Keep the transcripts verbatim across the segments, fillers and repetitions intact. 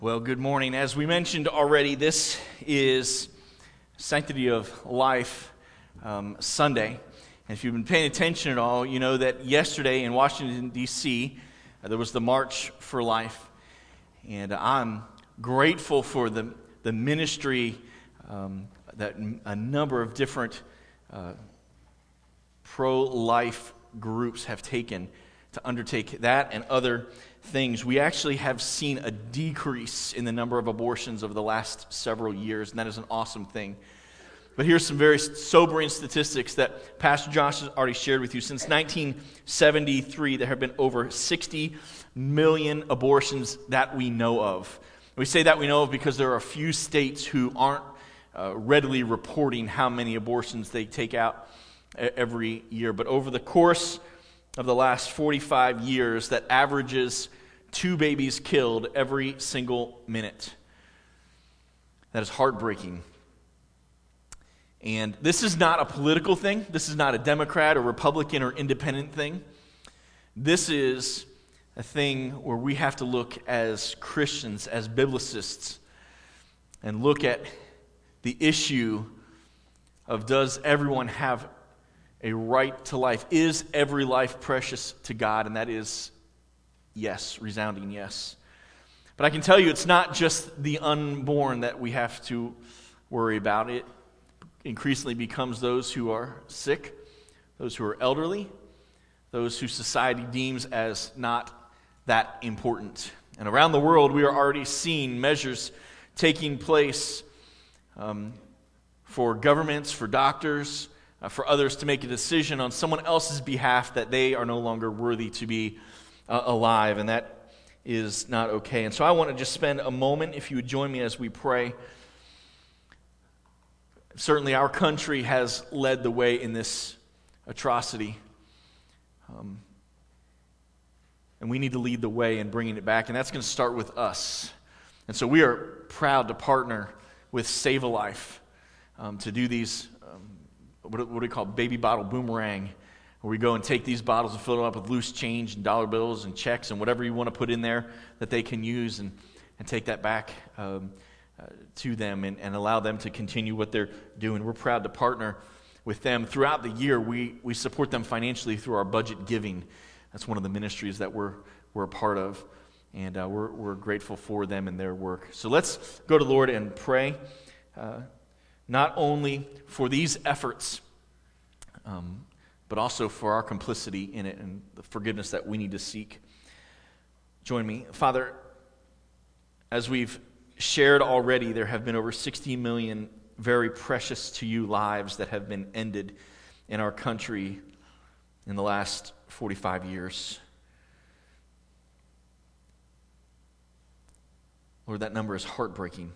Well, good morning. As we mentioned already, this is Sanctity of Life um, Sunday. And if you've been paying attention at all, you know that yesterday in Washington, D C, uh, there was the March for Life. And I'm grateful for the, the ministry um, that a number of different uh, pro-life groups have taken to undertake that and other things. We actually have seen a decrease in the number of abortions over the last several years, and that is an awesome thing. But here's some very sobering statistics that Pastor Josh has already shared with you. Since nineteen seventy-three, there have been over sixty million abortions that we know of. We say that we know of because there are a few states who aren't uh, readily reporting how many abortions they take out every year. But over the course of the last forty-five years, that averages two babies killed every single minute. That is heartbreaking. And this is not a political thing. This is not a Democrat or Republican or independent thing. This is a thing where we have to look as Christians, as biblicists, and look at the issue of, does everyone have a right to life? Is every life precious to God? And that is yes, resounding yes. But I can tell you it's not just the unborn that we have to worry about. It increasingly becomes those who are sick, those who are elderly, those who society deems as not that important. And around the world, we are already seeing measures taking place um, for governments, for doctors, Uh, for others to make a decision on someone else's behalf that they are no longer worthy to be uh, alive, and that is not okay. And so I want to just spend a moment, if you would join me as we pray. Certainly our country has led the way in this atrocity, um, and we need to lead the way in bringing it back, and that's going to start with us. And so we are proud to partner with Save a Life um, to do these What do we call baby bottle boomerang, where we go and take these bottles and fill them up with loose change and dollar bills and checks and whatever you want to put in there that they can use, and, and take that back um, uh, to them and, and allow them to continue what they're doing. We're proud to partner with them. Throughout the year, we, we support them financially through our budget giving. That's one of the ministries that we're, we're a part of, and uh, we're, we're grateful for them and their work. So let's go to the Lord and pray. Uh, Not only for these efforts, um, but also for our complicity in it and the forgiveness that we need to seek. Join me. Father, as we've shared already, there have been over sixty million very precious to you lives that have been ended in our country in the last forty-five years. Lord, that number is heartbreaking.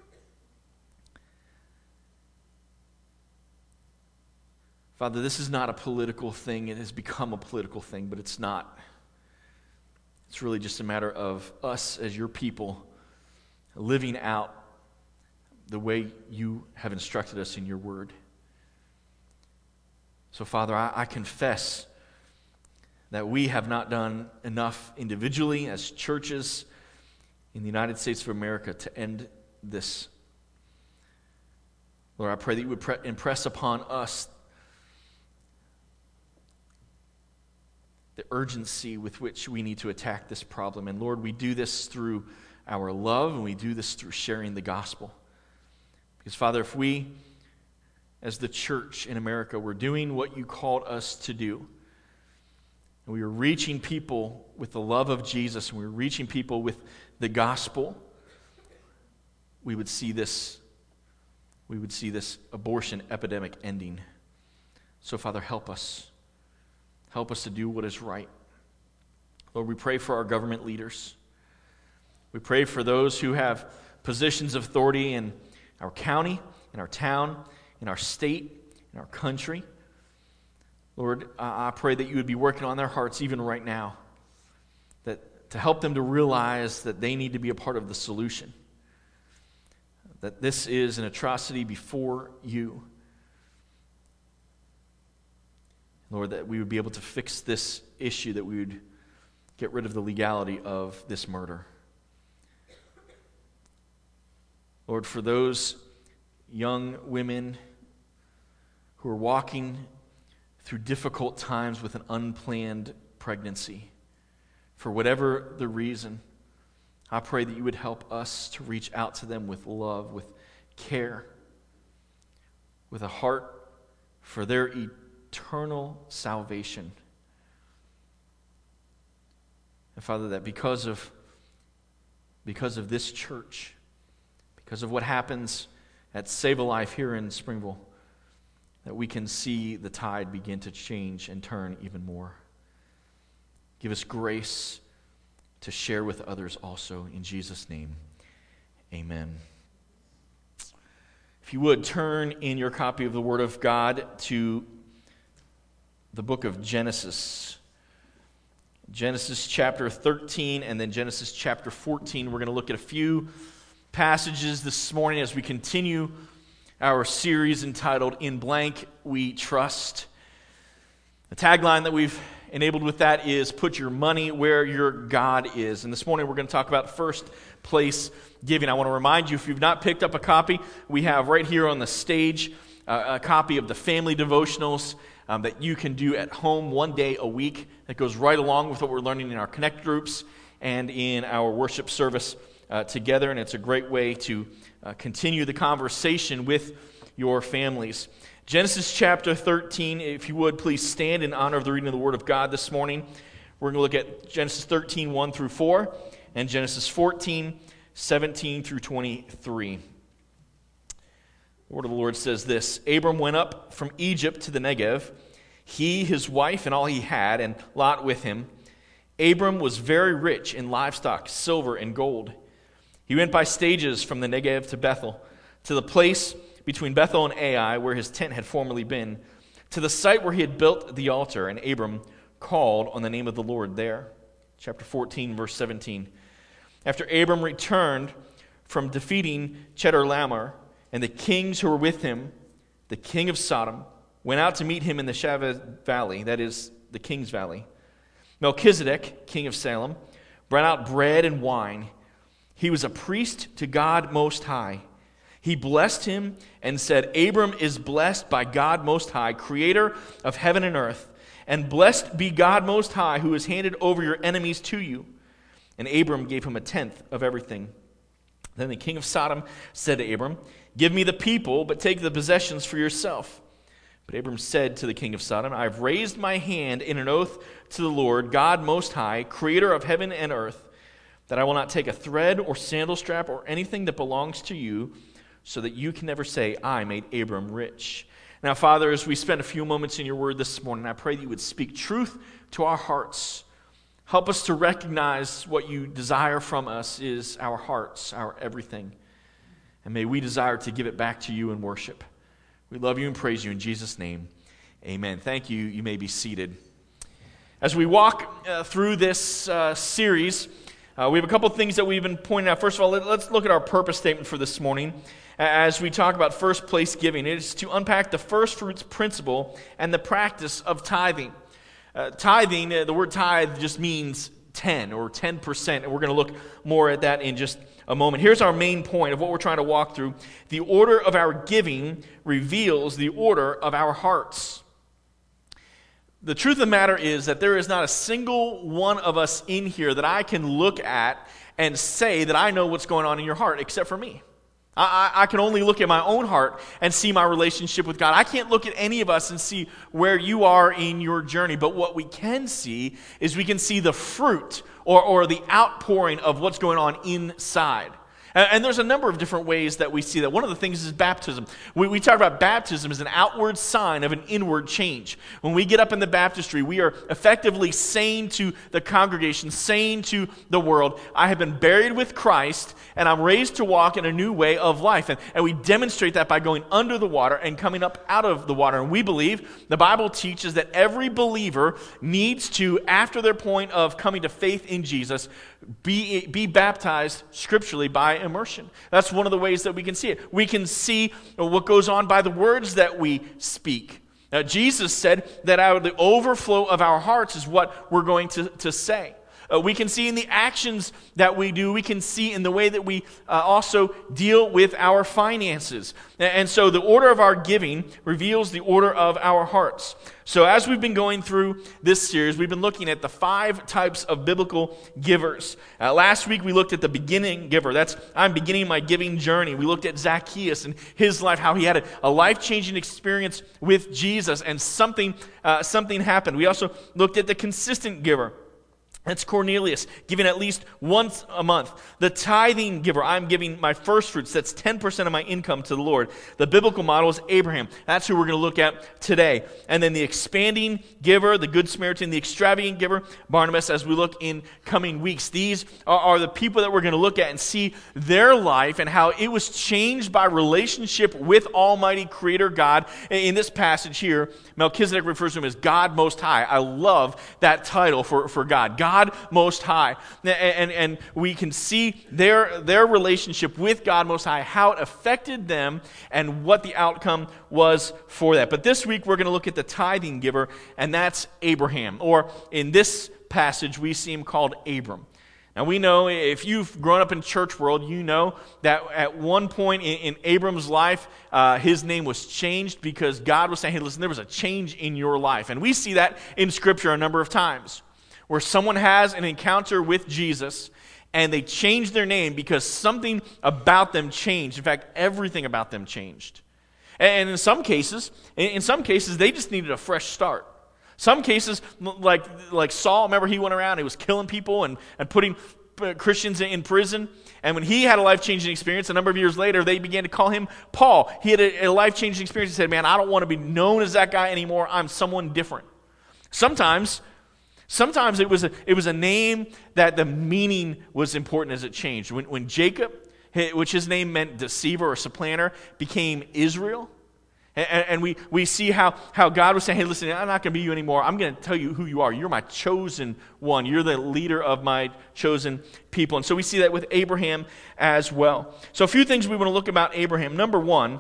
Father, this is not a political thing. It has become a political thing, but it's not. It's really just a matter of us as your people living out the way you have instructed us in your word. So, Father, I, I confess that we have not done enough individually as churches in the United States of America to end this. Lord, I pray that you would pre- impress upon us the urgency with which we need to attack this problem. And Lord, we do this through our love, and we do this through sharing the gospel. Because Father, if we, as the church in America, were doing what you called us to do, and we were reaching people with the love of Jesus, and we were reaching people with the gospel, we would see this, we would see this abortion epidemic ending. So Father, help us. Help us to do what is right. Lord, we pray for our government leaders. We pray for those who have positions of authority in our county, in our town, in our state, in our country. Lord, I pray that you would be working on their hearts even right now, that to help them to realize that they need to be a part of the solution, that this is an atrocity before you. Lord, that we would be able to fix this issue, that we would get rid of the legality of this murder. Lord, for those young women who are walking through difficult times with an unplanned pregnancy, for whatever the reason, I pray that you would help us to reach out to them with love, with care, with a heart for their eternal salvation. And Father, that because of, because of this church, because of what happens at Save a Life here in Springville, that we can see the tide begin to change and turn even more. Give us grace to share with others also. In Jesus' name, amen. If you would, turn in your copy of the Word of God to the book of Genesis. Genesis chapter thirteen and then Genesis chapter fourteen. We're going to look at a few passages this morning as we continue our series entitled In Blank We Trust. The tagline that we've enabled with that is Put Your Money Where Your God Is. And this morning we're going to talk about first place giving. I want to remind you, if you've not picked up a copy, we have right here on the stage uh, a copy of the family devotionals um, that you can do at home one day a week. That goes right along with what we're learning in our Connect groups and in our worship service uh, together. And it's a great way to uh, continue the conversation with your families. Genesis chapter thirteen, if you would, please stand in honor of the reading of the Word of God this morning. We're going to look at Genesis thirteen, one through four, and Genesis fourteen, seventeen through twenty-three. The Word of the Lord says this: Abram went up from Egypt to the Negev, he, his wife, and all he had, and Lot with him. Abram was very rich in livestock, silver, and gold. He went by stages from the Negev to Bethel, to the place between Bethel and Ai, where his tent had formerly been, to the site where he had built the altar, and Abram called on the name of the Lord there. Chapter fourteen, verse seventeen. After Abram returned from defeating Chedorlaomer and the kings who were with him, the king of Sodom went out to meet him in the Shaveh Valley, that is, the King's Valley. Melchizedek, king of Salem, brought out bread and wine. He was a priest to God Most High. He blessed him and said, Abram is blessed by God Most High, creator of heaven and earth. And blessed be God Most High, who has handed over your enemies to you. And Abram gave him a tenth of everything. Then the king of Sodom said to Abram, Give me the people, but take the possessions for yourself. But Abram said to the king of Sodom, I have raised my hand in an oath to the Lord, God Most High, creator of heaven and earth, that I will not take a thread or sandal strap or anything that belongs to you, so that you can never say, I made Abram rich. Now, Father, as we spend a few moments in your word this morning, I pray that you would speak truth to our hearts. Help us to recognize what you desire from us is our hearts, our everything. And may we desire to give it back to you in worship. We love you and praise you in Jesus' name. Amen. Thank you. You may be seated. As we walk uh, through this uh, series, uh, we have a couple of things that we've been pointing out. First of all, let, let's look at our purpose statement for this morning. As we talk about first place giving, it is to unpack the first fruits principle and the practice of tithing. Uh, tithing, uh, the word tithe just means ten or ten percent, and we're going to look more at that in just a moment. Here's our main point of what we're trying to walk through. The order of our giving reveals the order of our hearts. The truth of the matter is that there is not a single one of us in here that I can look at and say that I know what's going on in your heart except for me. I, I can only look at my own heart and see my relationship with God. I can't look at any of us and see where you are in your journey. But what we can see is we can see the fruit or, or the outpouring of what's going on inside. And, and there's a number of different ways that we see that. One of the things is baptism. We, we talk about baptism as an outward sign of an inward change. When we get up in the baptistry, we are effectively saying to the congregation, saying to the world, I have been buried with Christ, and I'm raised to walk in a new way of life. And, and we demonstrate that by going under the water and coming up out of the water. And we believe, the Bible teaches that every believer needs to, after their point of coming to faith in Jesus, be, be baptized scripturally by immersion. That's one of the ways that we can see it. We can see what goes on by the words that we speak. Now, Jesus said that out of the overflow of our hearts is what we're going to, to say. Uh, we can see in the actions that we do. We can see in the way that we uh, also deal with our finances. And so the order of our giving reveals the order of our hearts. So as we've been going through this series, we've been looking at the five types of biblical givers. Uh, last week we looked at the beginning giver. That's, I'm beginning my giving journey. We looked at Zacchaeus and his life, how he had a, a life-changing experience with Jesus, and something, uh, something happened. We also looked at the consistent giver. That's Cornelius, giving at least once a month. The tithing giver, I'm giving my first fruits. That's ten percent of my income to the Lord. The biblical model is Abraham. That's who we're going to look at today. And then the expanding giver, the Good Samaritan, the extravagant giver, Barnabas, as we look in coming weeks. These are, are the people that we're going to look at and see their life and how it was changed by relationship with Almighty Creator God. In this passage here, Melchizedek refers to him as God Most High. I love that title for, for God. God God Most High. And, and, and we can see their, their relationship with God Most High, how it affected them, and what the outcome was for that. But this week we're going to look at the tithing giver, and that's Abraham. Or in this passage we see him called Abram. Now we know, if you've grown up in church world, you know that at one point in, in Abram's life, uh, his name was changed because God was saying, hey, listen, there was a change in your life. And we see that in Scripture a number of times, where someone has an encounter with Jesus and they change their name because something about them changed. In fact, everything about them changed. And in some cases, in some cases, they just needed a fresh start. Some cases, like like Saul, remember he went around, he was killing people and, and putting Christians in prison. And when he had a life-changing experience, a number of years later, they began to call him Paul. He had a, a life-changing experience. He said, man, I don't want to be known as that guy anymore. I'm someone different. Sometimes... Sometimes it was a, it was a name that the meaning was important as it changed. When, when Jacob, which his name meant deceiver or supplanter, became Israel, and, and we, we see how, how God was saying, hey, listen, I'm not going to be you anymore. I'm going to tell you who you are. You're my chosen one. You're the leader of my chosen people. And so we see that with Abraham as well. So a few things we want to look about Abraham. Number one,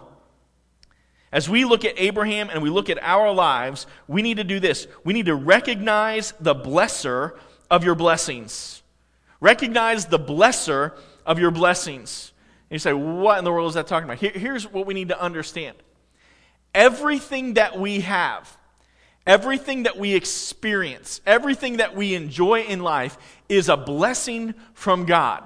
as we look at Abraham and we look at our lives, we need to do this. We need to recognize the blesser of your blessings. Recognize the blesser of your blessings. And you say, what in the world is that talking about? Here, here's what we need to understand. Everything that we have, everything that we experience, everything that we enjoy in life is a blessing from God.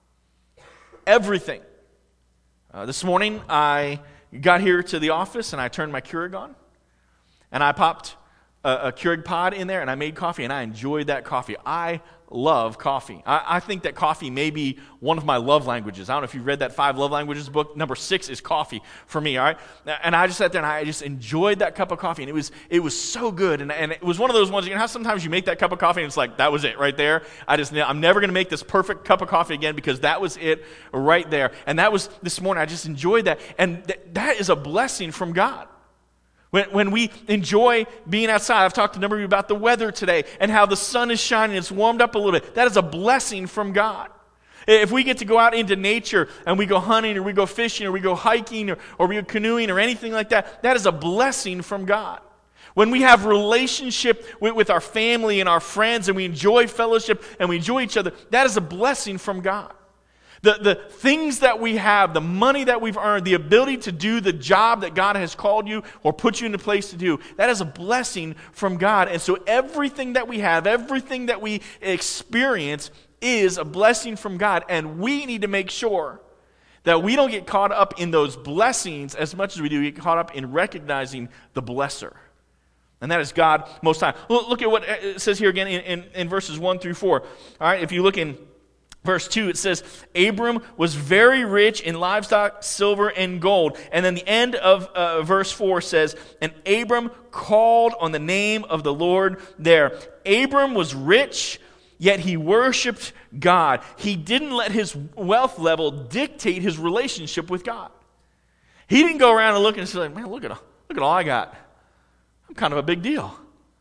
Everything. Uh, this morning, I... got here to the office and I turned my Keurig on and I popped a, a Keurig pod in there and I made coffee and I enjoyed that coffee. I love coffee. I, I think that coffee may be one of my love languages. I don't know if you've read that Five Love Languages book. Number six is coffee for me, all right? And I just sat there and I just enjoyed that cup of coffee, and it was it was so good. And, and it was one of those ones, you know how sometimes you make that cup of coffee and it's like, that was it right there? I just, I'm never going to make this perfect cup of coffee again because that was it right there. And that was this morning. I just enjoyed that. And th- that is a blessing from God. When, when we enjoy being outside, I've talked to a number of you about the weather today and how the sun is shining, it's warmed up a little bit. That is a blessing from God. If we get to go out into nature and we go hunting or we go fishing or we go hiking or, or we go canoeing or anything like that, that is a blessing from God. When we have relationship with, with our family and our friends and we enjoy fellowship and we enjoy each other, that is a blessing from God. The, the things that we have, the money that we've earned, the ability to do the job that God has called you or put you in a place to do, that is a blessing from God. And so everything that we have, everything that we experience is a blessing from God. And we need to make sure that we don't get caught up in those blessings as much as we do get caught up in recognizing the blesser. And that is God Most High. Look at what it says here again in, in, in verses one through four. All right, if you look in verse two, it says, Abram was very rich in livestock, silver, and gold. And then the end of uh, verse four says, and Abram called on the name of the Lord there. Abram was rich, yet he worshiped God. He didn't let his wealth level dictate his relationship with God. He didn't go around and look and say, man, look at, look at all I got. I'm kind of a big deal.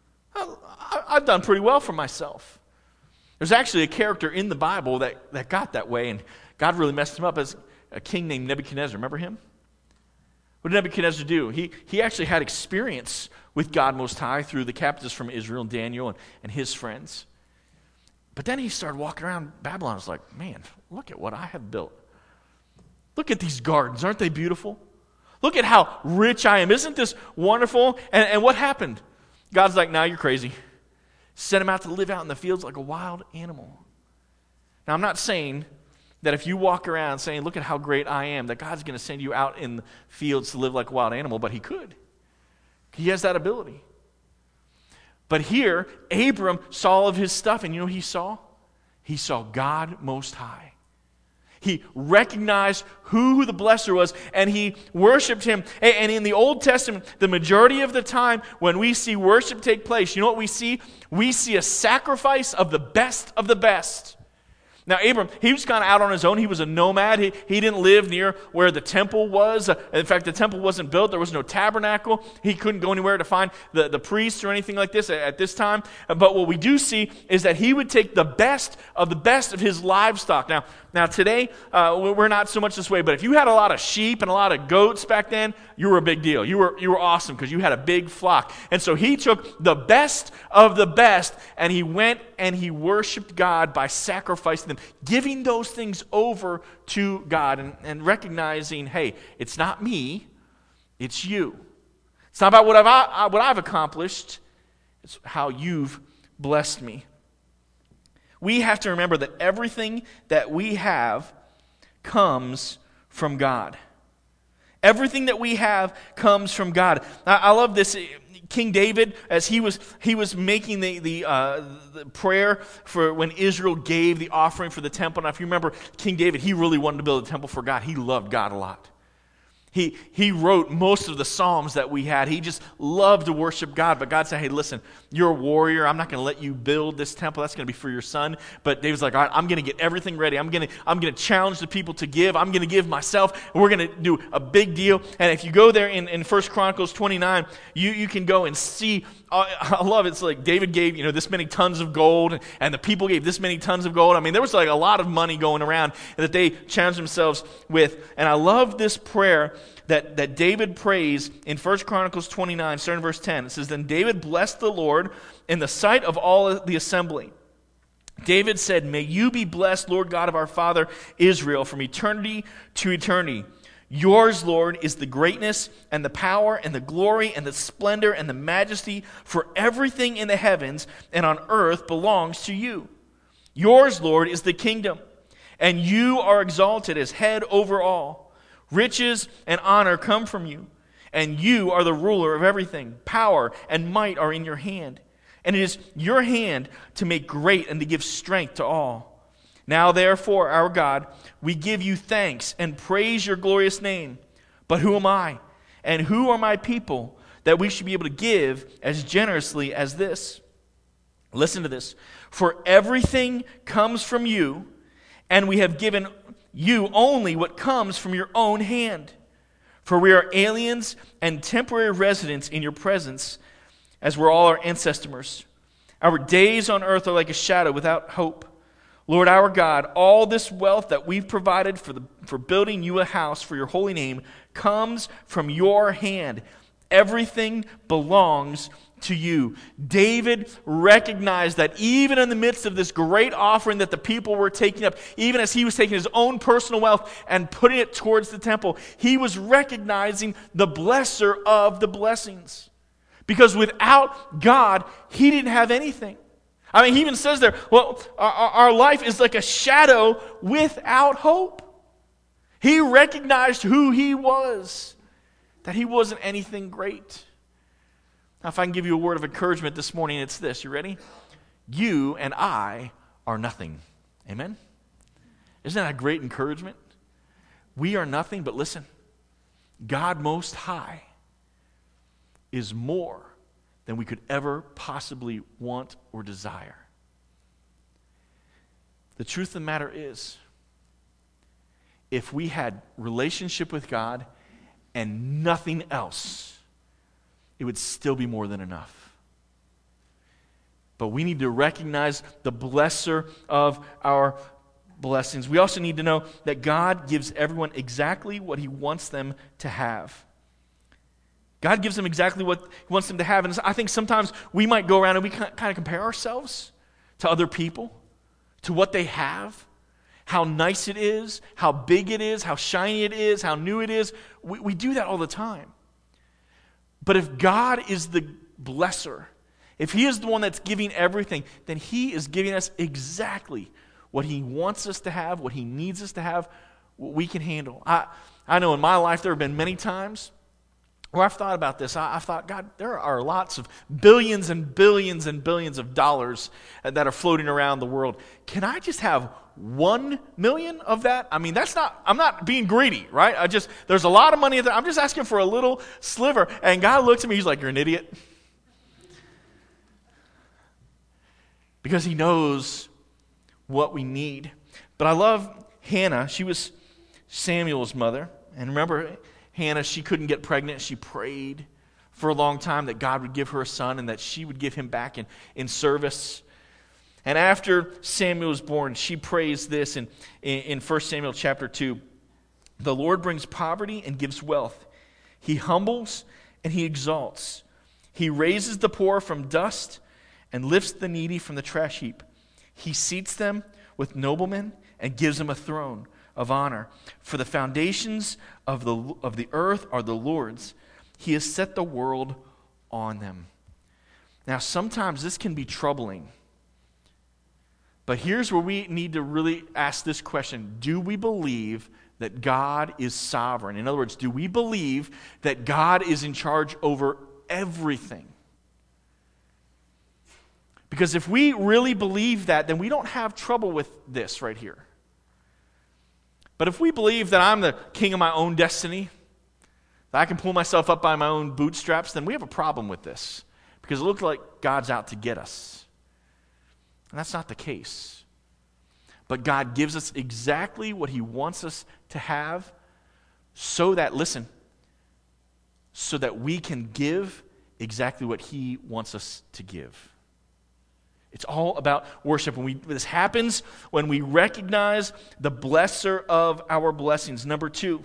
I, I've done pretty well for myself. There's actually a character in the Bible that, that got that way, and God really messed him up, as a king named Nebuchadnezzar. Remember him? What did Nebuchadnezzar do? He, he actually had experience with God Most High through the captives from Israel, Daniel, and, and his friends. But then he started walking around Babylon. I was like, man, look at what I have built. Look at these gardens. Aren't they beautiful? Look at how rich I am. Isn't this wonderful? And, and what happened? God's like, now you're crazy. Sent him out to live out in the fields like a wild animal. Now, I'm not saying that if you walk around saying, look at how great I am, that God's going to send you out in the fields to live like a wild animal, but he could. He has that ability. But here, Abram saw all of his stuff, and you know what he saw? He saw God Most High. He recognized who the blesser was, and he worshiped him. And in the Old Testament, the majority of the time when we see worship take place, you know what we see? We see a sacrifice of the best of the best. Now, Abram, he was kind of out on his own. He was a nomad. He, he didn't live near where the temple was. Uh, in fact, the temple wasn't built. There was no tabernacle. He couldn't go anywhere to find the, the priests or anything like this at, at this time. But what we do see is that he would take the best of the best of his livestock. Now, now today, uh, we're not so much this way, but if you had a lot of sheep and a lot of goats back then, you were a big deal. You were, you were awesome because you had a big flock. And so he took the best of the best, and he went and he worshiped God by sacrificing them, giving those things over to God and, and recognizing, hey, it's not me, it's you. It's not about what I've, what I've accomplished, it's how you've blessed me. We have to remember that everything that we have comes from God. Everything that we have comes from God. I, I love this. King David, as he was he was making the the, uh, the prayer for when Israel gave the offering for the temple. Now, if you remember, King David, he really wanted to build a temple for God. He loved God a lot. He he wrote most of the Psalms that we had. He just loved to worship God. But God said, hey, listen, you're a warrior. I'm not going to let you build this temple. That's going to be for your son. But David's like, all right, I'm going to get everything ready. I'm going to I'm going to challenge the people to give. I'm going to give myself. And we're going to do a big deal. And if you go there in, in First Chronicles twenty-nine, you, you can go and see. Uh, I love it. It's like David gave, you know, this many tons of gold, and the people gave this many tons of gold. I mean, there was like a lot of money going around that they challenged themselves with. And I love this prayer that, that David prays in First Chronicles twenty-nine, starting in verse ten. It says, then David blessed the Lord in the sight of all the assembly. David said, may you be blessed, Lord God of our father Israel, from eternity to eternity. Yours, Lord, is the greatness and the power and the glory and the splendor and the majesty, for everything in the heavens and on earth belongs to you. Yours, Lord, is the kingdom, and you are exalted as head over all. Riches and honor come from you, and you are the ruler of everything. Power and might are in your hand, and it is your hand to make great and to give strength to all. Now, therefore, our God, we give you thanks and praise your glorious name. But who am I, and who are my people, that we should be able to give as generously as this? Listen to this. For everything comes from you, and we have given you only what comes from your own hand. For we are aliens and temporary residents in your presence, as were all our ancestors. Our days on earth are like a shadow without hope. Lord our God, all this wealth that we've provided for the for building you a house for your holy name comes from your hand. Everything belongs to you. David recognized that even in the midst of this great offering that the people were taking up, even as he was taking his own personal wealth and putting it towards the temple, he was recognizing the blesser of the blessings. Because without God, he didn't have anything. I mean, he even says there, well, our, our life is like a shadow without hope. He recognized who he was, that he wasn't anything great. Now, if I can give you a word of encouragement this morning, it's this. You ready? You and I are nothing. Amen? Isn't that a great encouragement? We are nothing, but listen, God Most High is more than we could ever possibly want or desire. The truth of the matter is, if we had relationship with God and nothing else, it would still be more than enough. But we need to recognize the blesser of our blessings. We also need to know that God gives everyone exactly what he wants them to have. God gives them exactly what he wants them to have. And I think sometimes we might go around and we kind of compare ourselves to other people. to what they have, how nice it is, how big it is, how shiny it is, how new it is. We, we do that all the time. But if God is the blesser, if he is the one that's giving everything, then he is giving us exactly what he wants us to have, what he needs us to have, what we can handle. I, I know in my life there have been many times where I've thought about this. I, I've thought, God, there are lots of billions and billions and billions of dollars that are floating around the world. Can I just have one million of that? I mean, that's not, I'm not being greedy, right? I just, there's a lot of money there. I'm just asking for a little sliver. And God looks at me, he's like, you're an idiot. Because he knows what we need. But I love Hannah. She was Samuel's mother. And remember, Hannah, she couldn't get pregnant. She prayed for a long time that God would give her a son and that she would give him back in, in service. And after Samuel was born, she prays this in, in, in First Samuel chapter two. The Lord brings poverty and gives wealth. He humbles and he exalts. He raises the poor from dust and lifts the needy from the trash heap. He seats them with noblemen and gives them a throne of honor. For the foundations of the, of the earth are the Lord's. He has set the world on them. Now, sometimes this can be troubling. But here's where we need to really ask this question. Do we believe that God is sovereign? In other words, do we believe that God is in charge over everything? Because if we really believe that, then we don't have trouble with this right here. But if we believe that I'm the king of my own destiny, that I can pull myself up by my own bootstraps, then we have a problem with this. Because it looks like God's out to get us. And that's not the case. But God gives us exactly what he wants us to have so that, listen, so that we can give exactly what he wants us to give. It's all about worship. When we, this happens when we recognize the blesser of our blessings. Number two,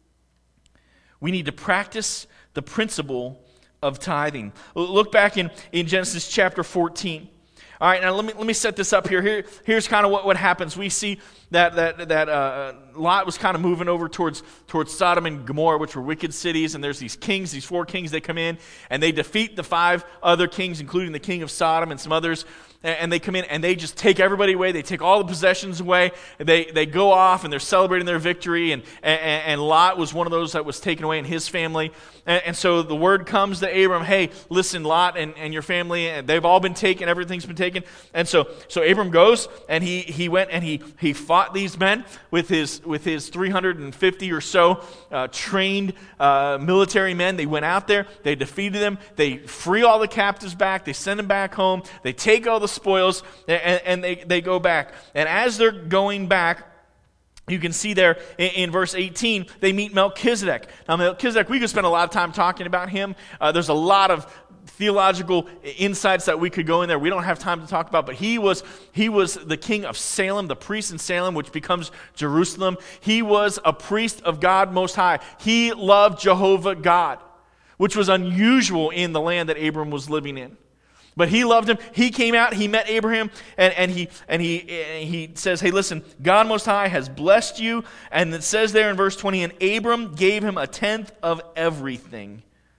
we need to practice the principle of tithing. Look back in, in Genesis chapter fourteen. All right, now let me let me set this up here. Here here's kind of what, what happens. We see that that that uh, Lot was kind of moving over towards towards Sodom and Gomorrah, which were wicked cities. And there's these kings, these four kings. They come in and they defeat the five other kings, including the king of Sodom and some others. And they come in and they just take everybody away. They take all the possessions away. They they go off and they're celebrating their victory. And and, and Lot was one of those that was taken away in his family. And, and so the word comes to Abram, hey, listen, Lot and, and your family, and they've all been taken. Everything's been taken. And so so Abram goes and he he went and he he fought these men with his with his three hundred fifty or so uh, trained uh, military men. They went out there. They defeated them. They free all the captives back. They send them back home. They take all the spoils, and, and they, they go back. And as they're going back, you can see there in, in verse eighteen, they meet Melchizedek. Now, Melchizedek, we could spend a lot of time talking about him. Uh, there's a lot of theological insights that we could go in there. We don't have time to talk about, but he was he was the king of Salem, the priest in Salem, which becomes Jerusalem. He was a priest of God Most High. He loved Jehovah God, which was unusual in the land that Abram was living in. But he loved him. He came out, he met Abraham, and, and he and he and he says, hey, listen, God Most High has blessed you. And it says there in verse twenty, and Abram gave him a tenth of everything.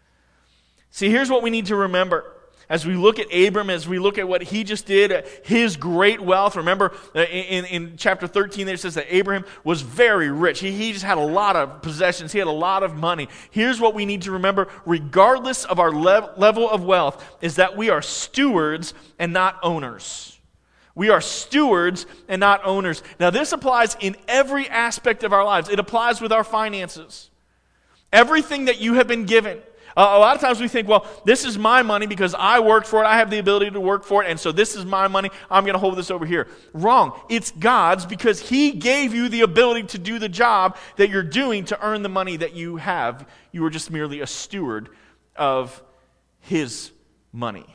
See, here's what we need to remember. As we look at Abram, as we look at what he just did, his great wealth. Remember, in, in chapter thirteen, there it says that Abraham was very rich. He, he just had a lot of possessions. He had a lot of money. Here's what we need to remember, regardless of our lev- level of wealth, is that we are stewards and not owners. We are stewards and not owners. Now, this applies in every aspect of our lives. It applies with our finances. Everything that you have been given. Uh, a lot of times we think, well, this is my money because I worked for it. I have the ability to work for it, and so this is my money. I'm going to hold this over here. Wrong. It's God's because he gave you the ability to do the job that you're doing to earn the money that you have. You are just merely a steward of his money.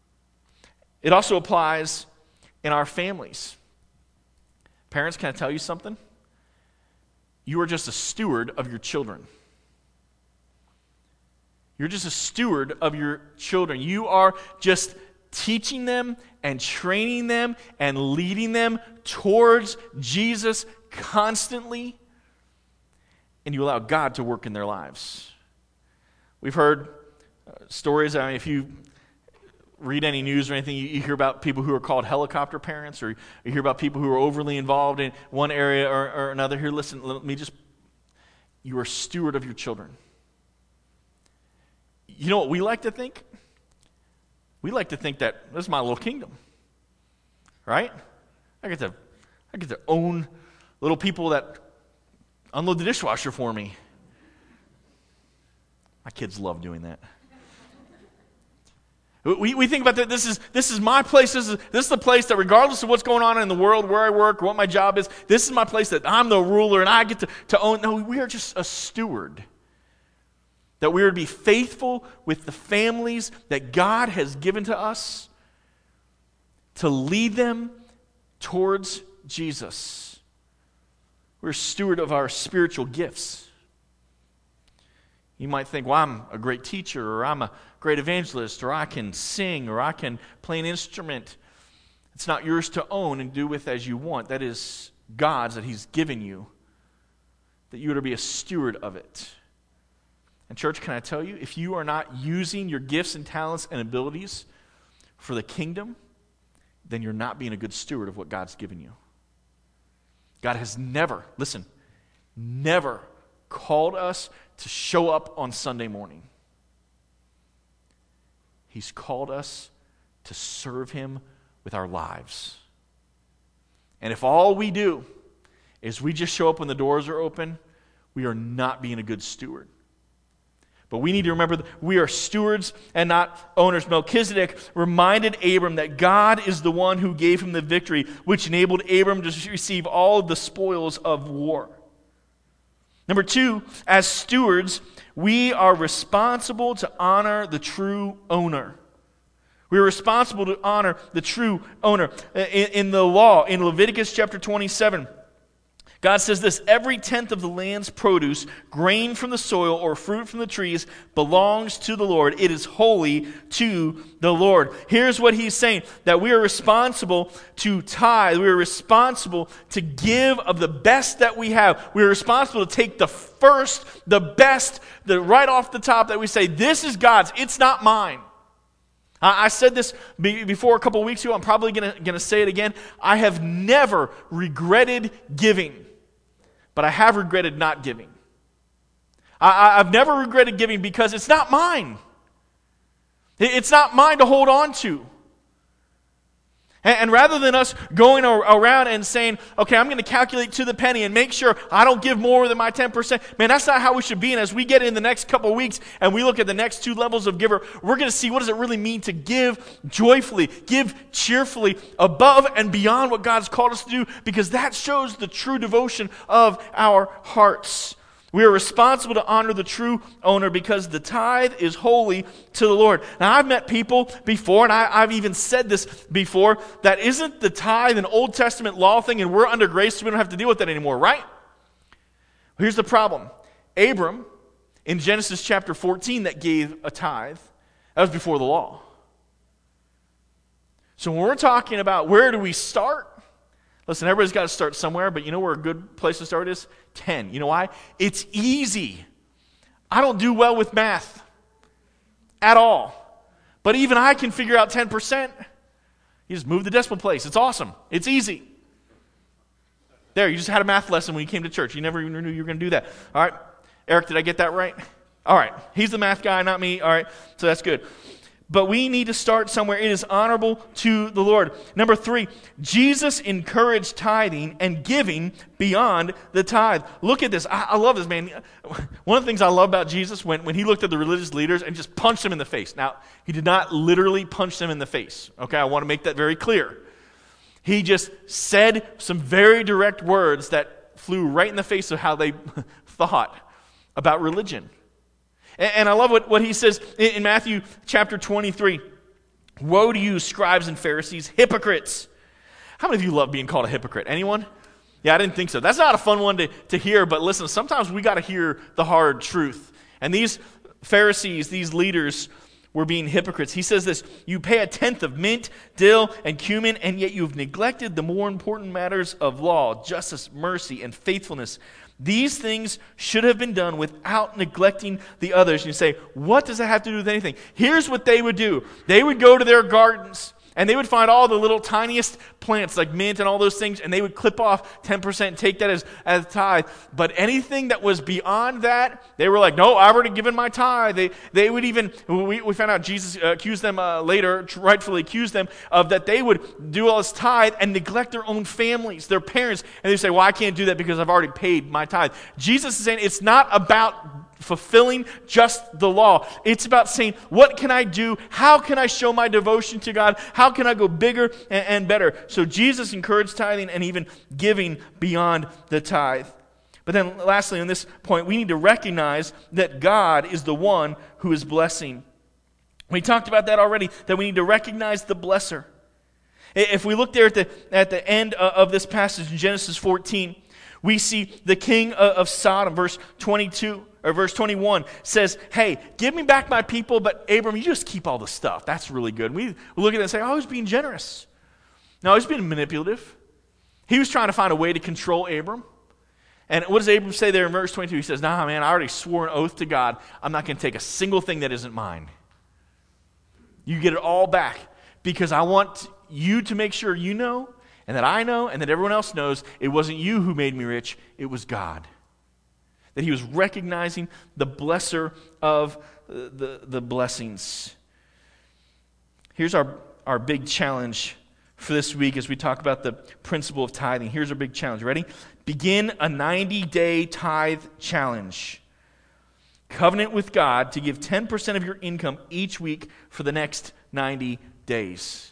It also applies in our families. Parents, can I tell you something? You are just a steward of your children. You're just a steward of your children. You are just teaching them and training them and leading them towards Jesus constantly, and you allow God to work in their lives. We've heard uh, stories, I mean, if you read any news or anything, you, you hear about people who are called helicopter parents, or you hear about people who are overly involved in one area or, or another. Here, listen, let me just, you are a steward of your children. You know what we like to think? We like to think that this is my little kingdom, right? I get to, I get to own little people that unload the dishwasher for me. My kids love doing that. We we think about that. This is this is my place. This is this is the place that, regardless of what's going on in the world, where I work, what my job is, this is my place that I'm the ruler and I get to, to own. No, we are just a steward. That we are to be faithful with the families that God has given to us, to lead them towards Jesus. We're a steward of our spiritual gifts. You might think, well, I'm a great teacher, or I'm a great evangelist, or I can sing, or I can play an instrument. It's not yours to own and do with as you want. That is God's that He's given you, that you are to be a steward of it. And church, can I tell you, if you are not using your gifts and talents and abilities for the kingdom, then you're not being a good steward of what God's given you. God has never, listen, never called us to show up on Sunday morning. He's called us to serve Him with our lives. And if all we do is we just show up when the doors are open, we are not being a good steward. But we need to remember that we are stewards and not owners. Melchizedek reminded Abram that God is the one who gave him the victory, which enabled Abram to receive all of the spoils of war. Number two, as stewards, we are responsible to honor the true owner. We are responsible to honor the true owner. In, in the law, in Leviticus chapter twenty-seven, God says this: every tenth of the land's produce, grain from the soil or fruit from the trees, belongs to the Lord. It is holy to the Lord. Here's what He's saying, that we are responsible to tithe. We are responsible to give of the best that we have. We are responsible to take the first, the best, the right off the top, that we say, this is God's, it's not mine. I said this before a couple of weeks ago. I'm probably going to say it again. I have never regretted giving, but I have regretted not giving. I, I've never regretted giving because it's not mine. It's not mine to hold on to. And, and rather than us going around and saying, okay, I'm going to calculate to the penny and make sure I don't give more than my ten percent, man, that's not how we should be. And as we get in the next couple of weeks and we look at the next two levels of giver, we're going to see what does it really mean to give joyfully, give cheerfully, above and beyond what God's called us to do, because that shows the true devotion of our hearts. We are responsible to honor the true owner because the tithe is holy to the Lord. Now, I've met people before, and I, I've even said this before, that isn't the tithe an Old Testament law thing and we're under grace so we don't have to deal with that anymore, right? Here's the problem. Abram, in Genesis chapter fourteen, that gave a tithe, that was before the law. So when we're talking about where do we start? Listen, everybody's got to start somewhere, but you know where a good place to start is? ten. You know why? It's easy. I don't do well with math at all. But even I can figure out ten percent. You just move the decimal place. It's awesome. It's easy. There, you just had a math lesson when you came to church. You never even knew you were going to do that. All right. Eric, did I get that right? All right. He's the math guy, not me. All right. So that's good. But we need to start somewhere. It is honorable to the Lord. Number three, Jesus encouraged tithing and giving beyond the tithe. Look at this. I, I love this, man. One of the things I love about Jesus, when, when he looked at the religious leaders and just punched them in the face. Now, he did not literally punch them in the face. Okay, I want to make that very clear. He just said some very direct words that flew right in the face of how they thought about religion. And I love what, what he says in Matthew chapter twenty-three. Woe to you, scribes and Pharisees, hypocrites. How many of you love being called a hypocrite? Anyone? Yeah, I didn't think so. That's not a fun one to, to hear, but listen, sometimes we got to hear the hard truth. And these Pharisees, these leaders, were being hypocrites. He says this, you pay a tenth of mint, dill, and cumin, and yet you've neglected the more important matters of law, justice, mercy, and faithfulness. These things should have been done without neglecting the others. And you say, what does that have to do with anything? Here's what they would do. They would go to their gardens, and they would find all the little tiniest plants like mint and all those things, and they would clip off ten percent and take that as, as tithe. But anything that was beyond that, they were like, no, I've already given my tithe. They they would even, we, we found out Jesus uh, accused them uh, later, rightfully accused them of that they would do all this tithe and neglect their own families, their parents. And they say, well, I can't do that because I've already paid my tithe. Jesus is saying it's not about fulfilling just the law. It's about saying, what can I do? How can I show my devotion to God? How can I go bigger and, and better? So Jesus encouraged tithing and even giving beyond the tithe. But then lastly, on this point, we need to recognize that God is the one who is blessing. We talked about that already, that we need to recognize the blesser. If we look there at the, at the end of this passage in Genesis fourteen, we see the king of Sodom, verse twenty-two, or verse twenty-one, says, hey, give me back my people, but Abram, you just keep all the stuff. That's really good. We look at it and say, oh, he's being generous. No, he's being manipulative. He was trying to find a way to control Abram. And what does Abram say there in verse twenty-two? He says, nah, man, I already swore an oath to God. I'm not going to take a single thing that isn't mine. You get it all back because I want you to make sure you know, and that I know, and that everyone else knows, it wasn't you who made me rich, it was God. That he was recognizing the blesser of the, the blessings. Here's our, our big challenge for this week as we talk about the principle of tithing. Here's our big challenge. Ready? Begin a ninety-day tithe challenge. Covenant with God to give ten percent of your income each week for the next ninety days.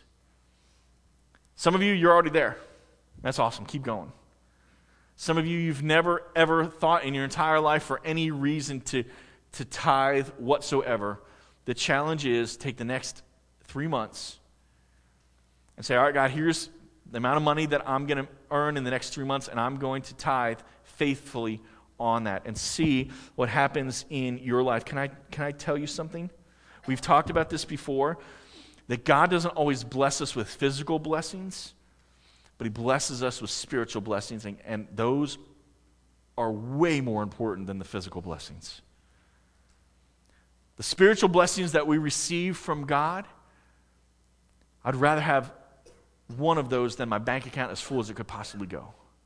Some of you, you're already there. That's awesome. Keep going. Some of you, you've never, ever thought in your entire life for any reason to, to tithe whatsoever. The challenge is take the next three months and say, all right, God, here's the amount of money that I'm going to earn in the next three months, and I'm going to tithe faithfully on that and see what happens in your life. Can I, can I tell you something? We've talked about this before, that God doesn't always bless us with physical blessings, but he blesses us with spiritual blessings, and, and those are way more important than the physical blessings. The spiritual blessings that we receive from God, I'd rather have one of those than my bank account as full as it could possibly go.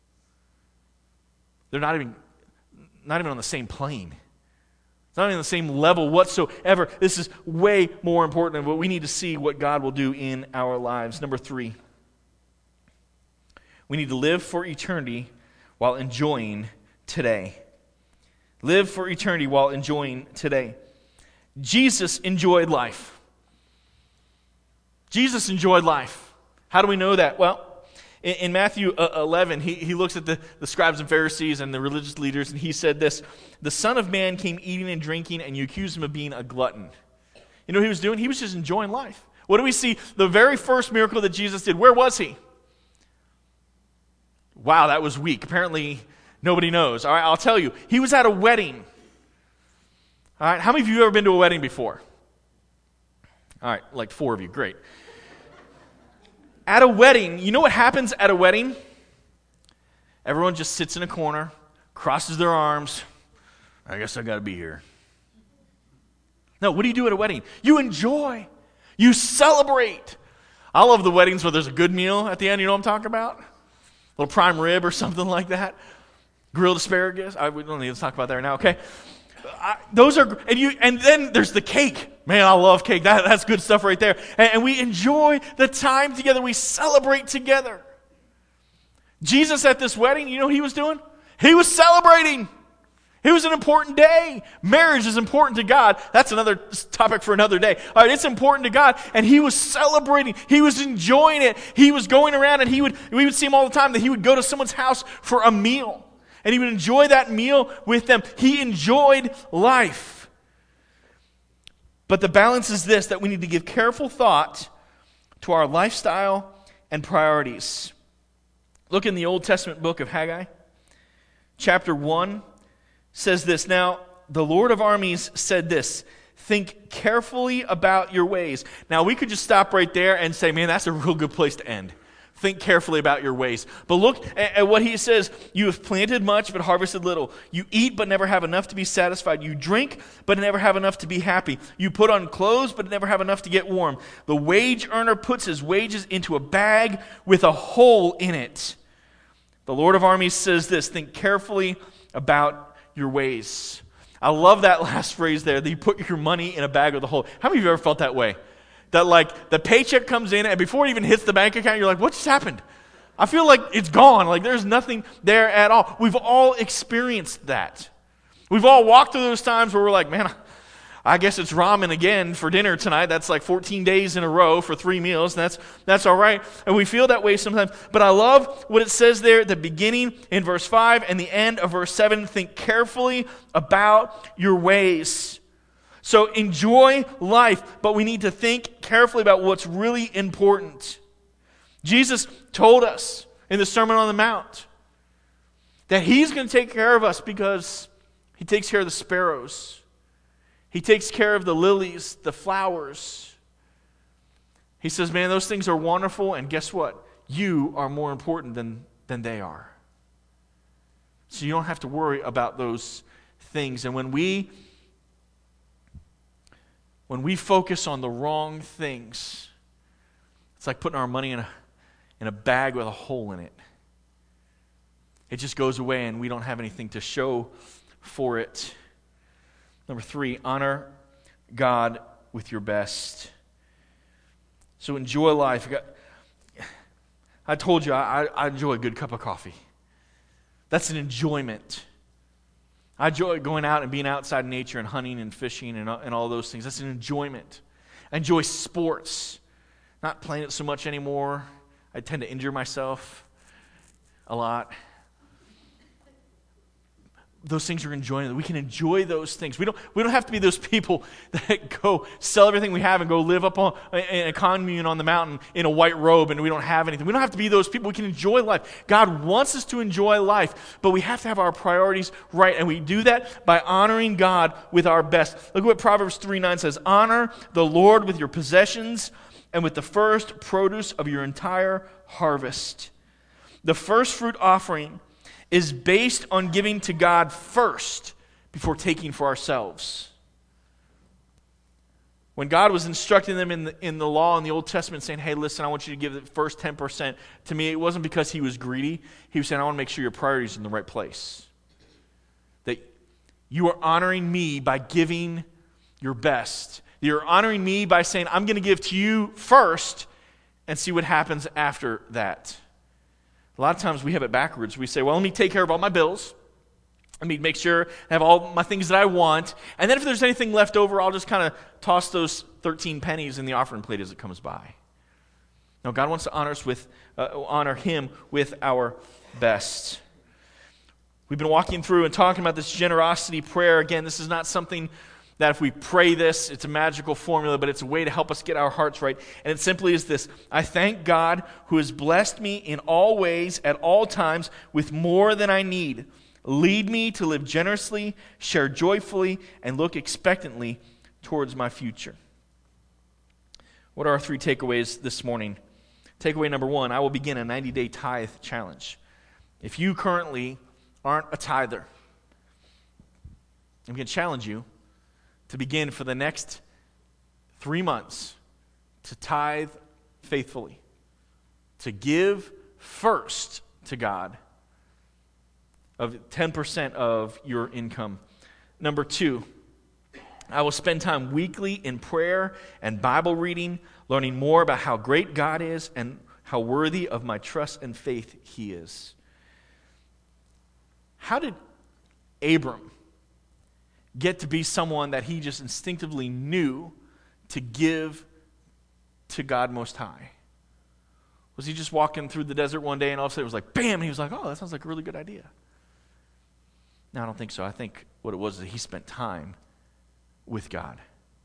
They're not even, not even on the same plane. It's not even on the same level whatsoever. This is way more important, but we need to see what God will do in our lives. Number three, we need to live for eternity while enjoying today. Live for eternity while enjoying today. Jesus enjoyed life. Jesus enjoyed life. How do we know that? Well, in, in Matthew eleven, he, he looks at the, the scribes and Pharisees and the religious leaders, and he said this, the Son of Man came eating and drinking, and you accuse him of being a glutton. You know what he was doing? He was just enjoying life. What do we see? The very first miracle that Jesus did, where was he? Wow, that was weak. Apparently, nobody knows. All right, I'll tell you. He was at a wedding. All right, how many of you have ever been to a wedding before? All right, like four of you. Great. At a wedding, you know what happens at a wedding? Everyone just sits in a corner, crosses their arms. I guess I got to be here. No, what do you do at a wedding? You enjoy. You celebrate. I love the weddings where there's a good meal at the end. You know what I'm talking about? A little prime rib or something like that. Grilled asparagus. I, we don't need to talk about that right now, okay? I, those are, and you, and then there's the cake. Man, I love cake. That, that's good stuff right there. And, and we enjoy the time together. We celebrate together. Jesus at this wedding, you know what he was doing? He was celebrating. It was an important day. Marriage is important to God. That's another topic for another day. All right, it's important to God, and he was celebrating. He was enjoying it. He was going around, and he would we would see him all the time that he would go to someone's house for a meal, and he would enjoy that meal with them. He enjoyed life. But the balance is this, that we need to give careful thought to our lifestyle and priorities. Look in the Old Testament book of Haggai, chapter one. Says this, now the Lord of armies said this, think carefully about your ways. Now, we could just stop right there and say, man, that's a real good place to end. Think carefully about your ways. But look at, at what he says. You have planted much, but harvested little. You eat, but never have enough to be satisfied. You drink, but never have enough to be happy. You put on clothes, but never have enough to get warm. The wage earner puts his wages into a bag with a hole in it. The Lord of armies says this, think carefully about your ways. I love that last phrase there, that you put your money in a bag with a hole. How many of you ever felt that way? That like the paycheck comes in and before it even hits the bank account, you're like, what just happened? I feel like it's gone. Like there's nothing there at all. We've all experienced that. We've all walked through those times where we're like, man, I guess it's ramen again for dinner tonight. That's like fourteen days in a row for three meals. And that's, that's all right. And we feel that way sometimes. But I love what it says there at the beginning in verse five and the end of verse seven. Think carefully about your ways. So enjoy life, but we need to think carefully about what's really important. Jesus told us in the Sermon on the Mount that he's going to take care of us because he takes care of the sparrows. He takes care of the lilies, the flowers. He says, man, those things are wonderful, and guess what? You are more important than, than they are. So you don't have to worry about those things. And when we When we focus on the wrong things, it's like putting our money in a, in a bag with a hole in it. It just goes away and we don't have anything to show for it. Number three, honor God with your best. So enjoy life. I told you I, I enjoy a good cup of coffee. That's an enjoyment. I enjoy going out and being outside in nature and hunting and fishing and, and all those things. That's an enjoyment. I enjoy sports. Not playing it so much anymore. I tend to injure myself a lot. Those things are enjoying. We can enjoy those things. We don't, we don't have to be those people that go sell everything we have and go live up on, in a commune on the mountain in a white robe and we don't have anything. We don't have to be those people. We can enjoy life. God wants us to enjoy life, but we have to have our priorities right, and we do that by honoring God with our best. Look at what Proverbs three nine says. Honor the Lord with your possessions and with the first produce of your entire harvest. The first fruit offering is based on giving to God first before taking for ourselves. When God was instructing them in the, in the law in the Old Testament saying, hey, listen, I want you to give the first ten percent to me, it wasn't because he was greedy. He was saying, I want to make sure your priorities are in the right place. That you are honoring me by giving your best. You're honoring me by saying, I'm going to give to you first and see what happens after that. A lot of times we have it backwards. We say, well, let me take care of all my bills. Let me make sure I have all my things that I want. And then if there's anything left over, I'll just kind of toss those thirteen pennies in the offering plate as it comes by. No, God wants to honor us with, uh, honor Him with our best. We've been walking through and talking about this generosity prayer. Again, this is not something that if we pray this, it's a magical formula, but it's a way to help us get our hearts right. And it simply is this: I thank God who has blessed me in all ways, at all times, with more than I need. Lead me to live generously, share joyfully, and look expectantly towards my future. What are our three takeaways this morning? Takeaway number one, I will begin a ninety-day tithe challenge. If you currently aren't a tither, I'm going to challenge you to begin for the next three months to tithe faithfully, to give first to God of ten percent of your income. Number two, I will spend time weekly in prayer and Bible reading, learning more about how great God is and how worthy of my trust and faith He is. How did Abram get to be someone that he just instinctively knew to give to God Most High? Was he just walking through the desert one day and all of a sudden it was like, bam, and he was like, oh, that sounds like a really good idea? No, I don't think so. I think what it was is that he spent time with God.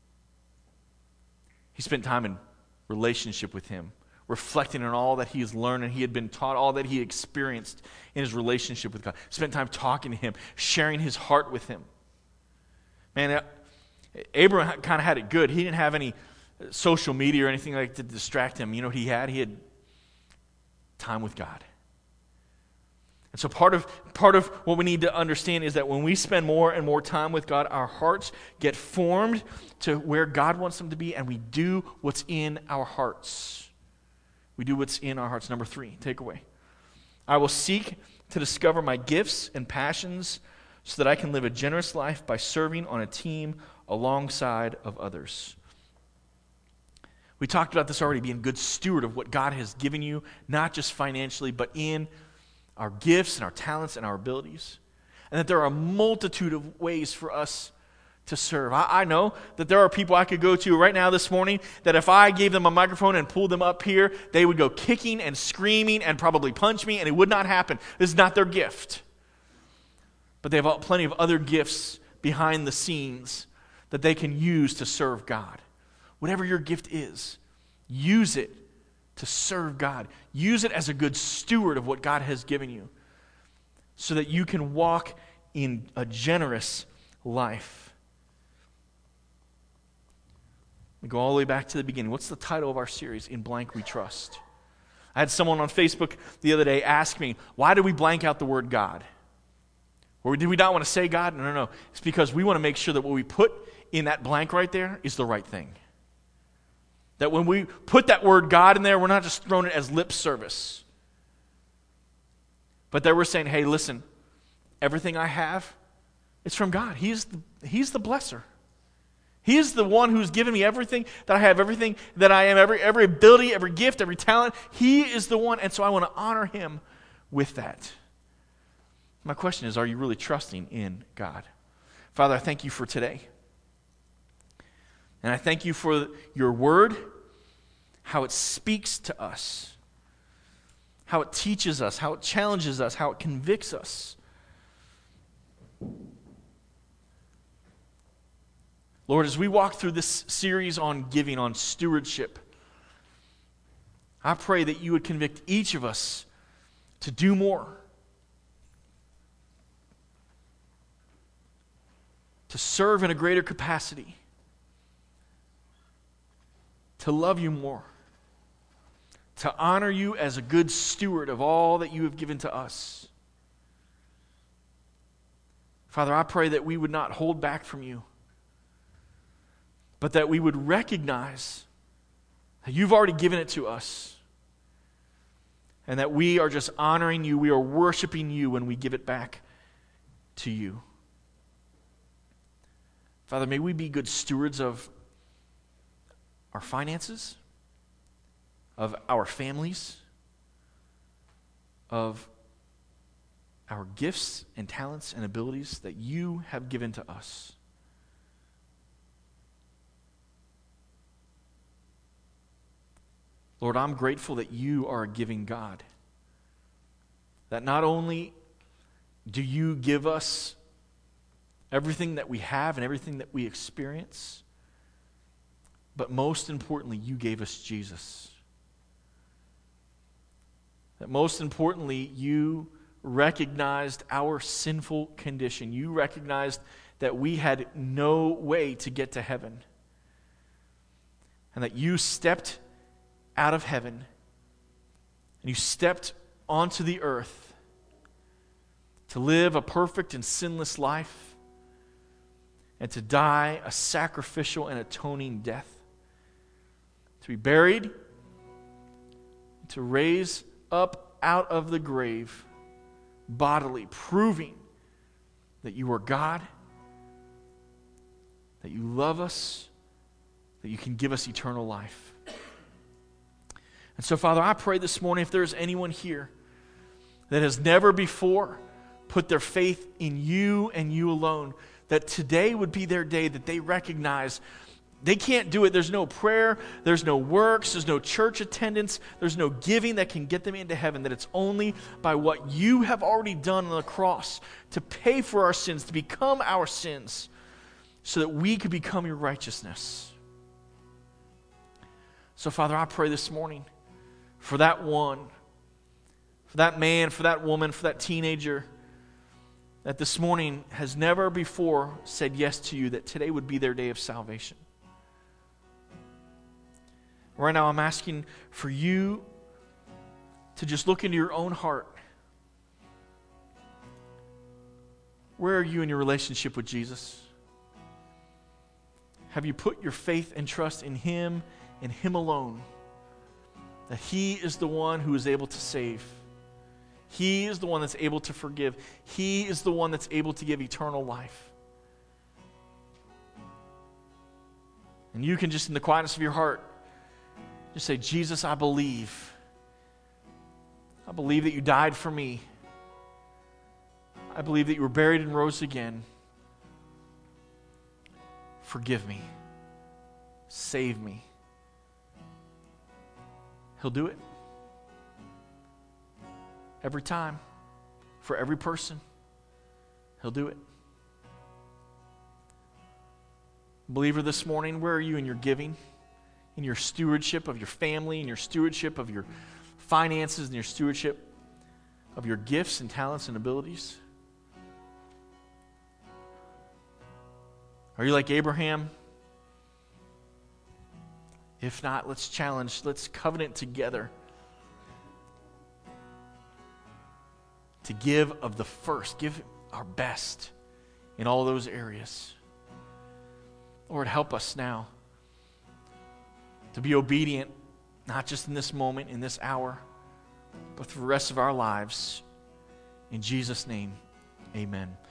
He spent time in relationship with Him, reflecting on all that he has learned and he had been taught, all that he experienced in his relationship with God. Spent time talking to Him, sharing his heart with Him. Man, Abraham kind of had it good. He didn't have any social media or anything like that to distract him. You know what he had? He had time with God. And so part of part of what we need to understand is that when we spend more and more time with God, our hearts get formed to where God wants them to be, and we do what's in our hearts. We do what's in our hearts. Number three, takeaway. I will seek to discover my gifts and passions so that I can live a generous life by serving on a team alongside of others. We talked about this already, being a good steward of what God has given you, not just financially, but in our gifts and our talents and our abilities. And that there are a multitude of ways for us to serve. I, I know that there are people I could go to right now this morning that if I gave them a microphone and pulled them up here, they would go kicking and screaming and probably punch me, and it would not happen. This is not their gift. But they have plenty of other gifts behind the scenes that they can use to serve God. Whatever your gift is, use it to serve God. Use it as a good steward of what God has given you so that you can walk in a generous life. We go all the way back to the beginning. What's the title of our series? In Blank We Trust. I had someone on Facebook the other day ask me, why do we blank out the word God? Or did we not want to say God? No, no, no. It's because we want to make sure that what we put in that blank right there is the right thing. That when we put that word God in there, we're not just throwing it as lip service. But that we're saying, hey, listen, everything I have, it's from God. He's the, he's the blesser. He is the one who's given me everything that I have, everything that I am, every, every ability, every gift, every talent. He is the one, and so I want to honor him with that. My question is, are you really trusting in God? Father, I thank you for today. And I thank you for your word, how it speaks to us, how it teaches us, how it challenges us, how it convicts us. Lord, as we walk through this series on giving, on stewardship, I pray that you would convict each of us to do more, to serve in a greater capacity, to love you more, to honor you as a good steward of all that you have given to us. Father, I pray that we would not hold back from you, but that we would recognize that you've already given it to us, and that we are just honoring you, we are worshiping you when we give it back to you. Father, may we be good stewards of our finances, of our families, of our gifts and talents and abilities that you have given to us. Lord, I'm grateful that you are a giving God. That not only do you give us everything that we have and everything that we experience, but most importantly, you gave us Jesus. That most importantly, you recognized our sinful condition. You recognized that we had no way to get to heaven. And that you stepped out of heaven and you stepped onto the earth to live a perfect and sinless life and to die a sacrificial and atoning death. To be buried, to raise up out of the grave bodily, proving that you are God, that you love us, that you can give us eternal life. And so, Father, I pray this morning if there's anyone here that has never before put their faith in you and you alone, that today would be their day that they recognize they can't do it. There's no prayer, there's no works, there's no church attendance, there's no giving that can get them into heaven, that it's only by what you have already done on the cross to pay for our sins, to become our sins, so that we could become your righteousness. So, Father, I pray this morning for that one, for that man, for that woman, for that teenager that this morning has never before said yes to you, that today would be their day of salvation. Right now, I'm asking for you to just look into your own heart. Where are you in your relationship with Jesus? Have you put your faith and trust in Him and Him alone? That He is the one who is able to save. He is the one that's able to forgive. He is the one that's able to give eternal life. And you can just, in the quietness of your heart, just say, Jesus, I believe. I believe that you died for me. I believe that you were buried and rose again. Forgive me. Save me. He'll do it. Every time. For every person. He'll do it. Believer, this morning, where are you in your giving? In your stewardship of your family, in your stewardship of your finances, in your stewardship of your gifts and talents and abilities? Are you like Abraham? If not, let's challenge, let's covenant together to give of the first, give our best in all those areas. Lord, help us now to be obedient, not just in this moment, in this hour, but for the rest of our lives. In Jesus' name, amen.